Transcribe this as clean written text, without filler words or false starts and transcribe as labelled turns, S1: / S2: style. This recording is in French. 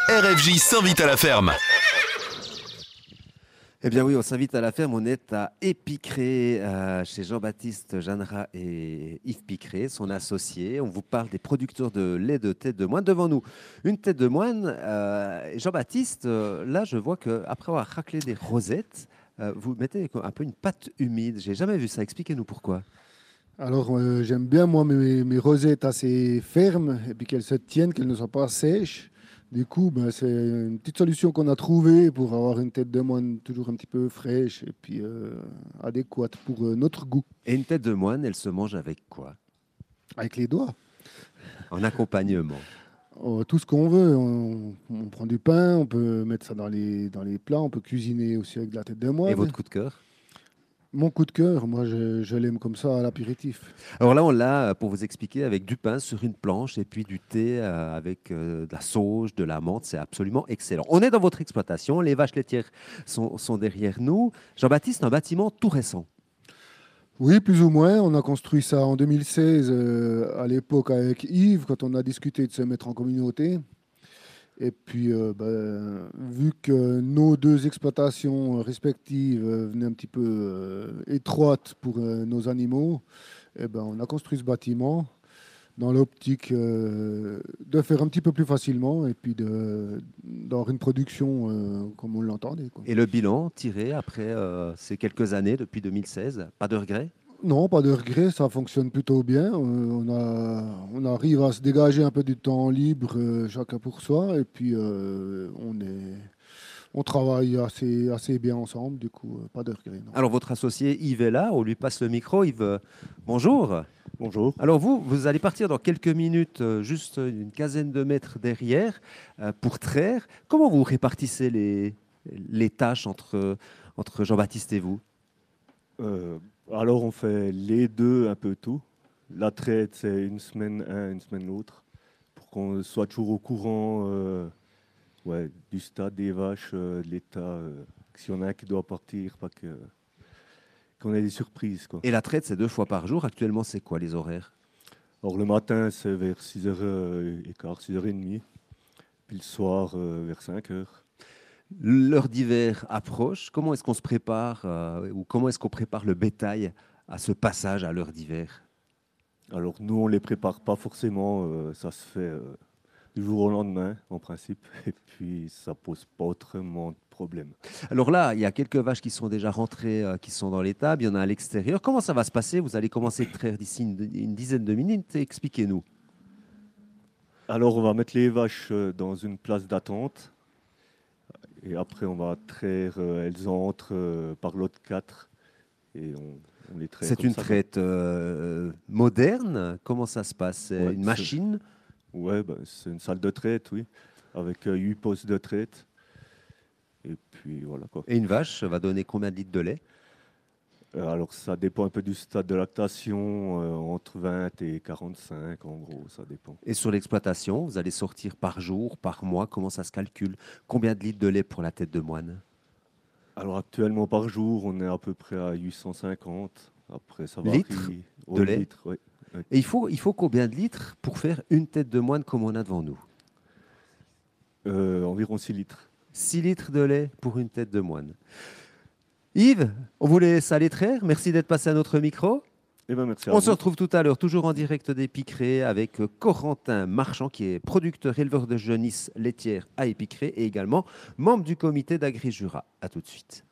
S1: RFJ s'invite à la ferme.
S2: Eh bien oui, on s'invite à la ferme, on est à Épicré, chez Jean-Baptiste Jeanneret et Yves Picré, son associé. On vous parle des producteurs de lait de tête de moine. Devant nous, une tête de moine. Jean-Baptiste, là je vois qu'après avoir raclé des rosettes, vous mettez un peu une pâte humide. J'ai jamais vu ça, expliquez-nous pourquoi.
S3: Alors, j'aime bien, moi, mes rosettes assez fermes et puis qu'elles se tiennent, qu'elles ne soient pas sèches. Du coup, ben, c'est une petite solution qu'on a trouvée pour avoir une tête de moine toujours un petit peu fraîche et puis adéquate pour notre goût.
S2: Et une tête de moine, elle se mange avec quoi?
S3: Avec les doigts.
S2: En accompagnement.
S3: Tout ce qu'on veut. On prend du pain, on peut mettre ça dans les plats, on peut cuisiner aussi avec de la tête de
S2: Et
S3: moine.
S2: votre coup de cœur?
S3: Mon coup de cœur, moi, je l'aime comme ça à l'apéritif.
S2: Alors là, on l'a, pour vous expliquer, avec du pain sur une planche et puis du thé avec de la sauge, de la menthe. C'est absolument excellent. On est dans votre exploitation. Les vaches laitières sont derrière nous. Jean-Baptiste, un bâtiment tout récent.
S3: Oui, plus ou moins. On a construit ça en 2016, à l'époque avec Yves, quand on a discuté de se mettre en communauté. Et puis, vu que nos deux exploitations respectives venaient un petit peu étroites pour nos animaux, eh ben, on a construit ce bâtiment dans l'optique de faire un petit peu plus facilement et puis d'avoir une production comme on l'entendait, quoi.
S2: Et le bilan tiré après ces quelques années, depuis 2016, pas de regret?
S3: Non, pas de regret, ça fonctionne plutôt bien. On arrive à se dégager un peu du temps libre, chacun pour soi, et puis on travaille assez bien ensemble, du coup, pas de regret. Non.
S2: Alors, votre associé Yves est là. On lui passe le micro. Yves, bonjour.
S4: Bonjour.
S2: Alors vous allez partir dans quelques minutes, juste une quinzaine de mètres derrière, pour traire. Comment vous répartissez les tâches entre Jean-Baptiste et vous?
S4: Alors on fait les deux un peu tout. La traite, c'est une semaine un, une semaine l'autre, pour qu'on soit toujours au courant du stade des vaches, de l'état. S'il y en a un qui doit partir, pas qu'on ait des surprises, quoi.
S2: Et la traite, c'est 2 fois par jour. Actuellement, c'est quoi les horaires?
S4: Alors le matin, c'est vers 6h15, 6h30, puis le soir, vers 5h.
S2: L'heure d'hiver approche. Comment est-ce qu'on se prépare ou comment est-ce qu'on prépare le bétail à ce passage à l'heure d'hiver?
S4: Alors nous, on ne les prépare pas forcément, ça se fait du jour au lendemain, en principe, et puis ça pose pas autrement de problème.
S2: Alors là, il y a quelques vaches qui sont déjà rentrées, qui sont dans l'étable. Il y en a à l'extérieur. Comment ça va se passer? Vous allez commencer de traire d'ici une dizaine de minutes. Expliquez-nous.
S4: Alors on va mettre les vaches dans une place d'attente, et après on va traire, elles entrent par lot 4, et on les traire.
S2: C'est
S4: comme
S2: une
S4: ça.
S2: traite moderne. Comment ça se passe? C'est
S4: Ouais,
S2: une machine?
S4: Ouais, c'est une salle de traite, oui, avec 8 postes de traite. Et puis voilà quoi.
S2: Et une vache va donner combien de litres de lait?
S4: Alors ça dépend un peu du stade de lactation, entre 20 et 45 en gros, ça dépend.
S2: Et sur l'exploitation, vous allez sortir par jour, par mois. Comment ça se calcule? Combien de litres de lait pour la tête de moine?
S4: Alors actuellement par jour, on est à peu près à 850. Après ça va
S2: Litres de lait?
S4: litres, oui. Oui.
S2: Et il faut combien de litres pour faire une tête de moine comme on a devant nous?
S4: Environ 6 litres.
S2: 6 litres de lait pour une tête de moine. Yves, on vous laisse aller traire. Merci d'être passé à notre micro.
S4: Eh ben, merci à
S2: On
S4: vous.
S2: se retrouve tout à l'heure, toujours en direct d'Épicré, avec Corentin Marchand, qui est producteur éleveur de genisse laitière à Épicré et également membre du comité d'Agri-Jura. À tout de suite.